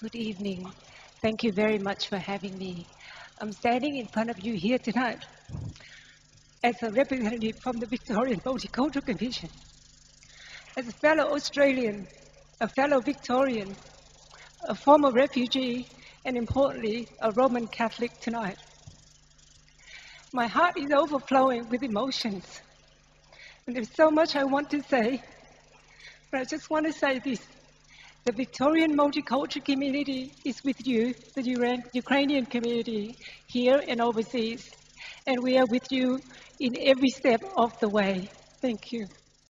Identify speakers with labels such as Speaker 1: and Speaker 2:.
Speaker 1: Good evening. Thank you very much for having me. I'm standing in front of you here tonight as a representative from the Victorian Multicultural Commission, as a fellow Australian, a fellow Victorian, a former refugee, and importantly, a Roman Catholic tonight. My heart is overflowing with emotions, and there's so much I want to say, but I just want to say this. The Victorian multicultural community is with you, the Ukrainian community here and overseas, and we are with you in every step of the way. Thank you.